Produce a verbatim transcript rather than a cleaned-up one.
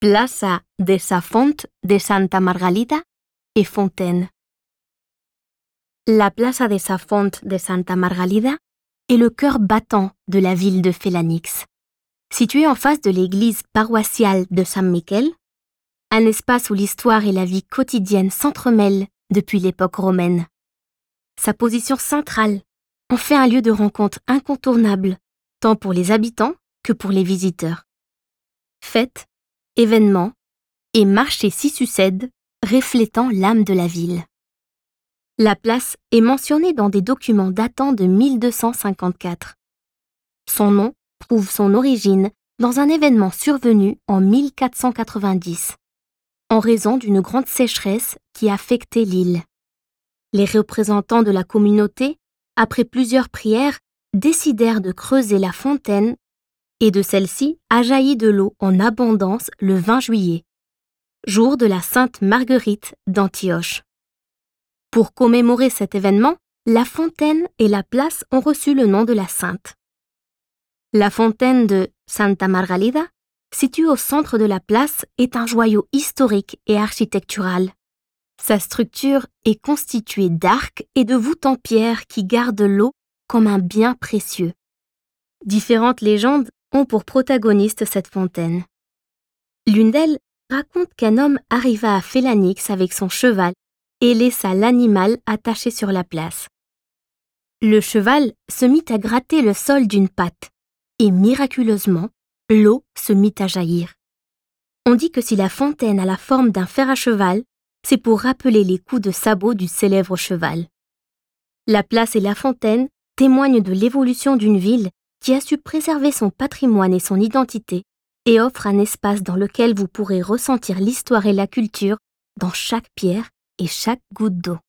Plaza de sa Font de Santa Margalida et Fontaine. La Plaza de sa Font de Santa Margalida est le cœur battant de la ville de Félanix. Située en face de l'église paroissiale de San Miquel, un espace où l'histoire et la vie quotidienne s'entremêlent depuis l'époque romaine. Sa position centrale en fait un lieu de rencontre incontournable, tant pour les habitants que pour les visiteurs. Fêtes, événements et marchés s'y succèdent, reflétant l'âme de la ville. La place est mentionnée dans des documents datant de mille deux cent cinquante-quatre. Son nom prouve son origine dans un événement survenu en mille quatre cent quatre-vingt-dix, en raison d'une grande sécheresse qui affectait l'île. Les représentants de la communauté, après plusieurs prières, décidèrent de creuser la fontaine et de celle-ci a jailli de l'eau en abondance le vingt juillet, jour de la Sainte Marguerite d'Antioche. Pour commémorer cet événement, la fontaine et la place ont reçu le nom de la sainte. La fontaine de Santa Margalida, située au centre de la place, est un joyau historique et architectural. Sa structure est constituée d'arcs et de voûtes en pierre qui gardent l'eau comme un bien précieux. Différentes légendes ont pour protagoniste cette fontaine. L'une d'elles raconte qu'un homme arriva à Félanix avec son cheval et laissa l'animal attaché sur la place. Le cheval se mit à gratter le sol d'une patte et miraculeusement, l'eau se mit à jaillir. On dit que si la fontaine a la forme d'un fer à cheval, c'est pour rappeler les coups de sabot du célèbre cheval. La place et la fontaine témoignent de l'évolution d'une ville qui a su préserver son patrimoine et son identité et offre un espace dans lequel vous pourrez ressentir l'histoire et la culture dans chaque pierre et chaque goutte d'eau.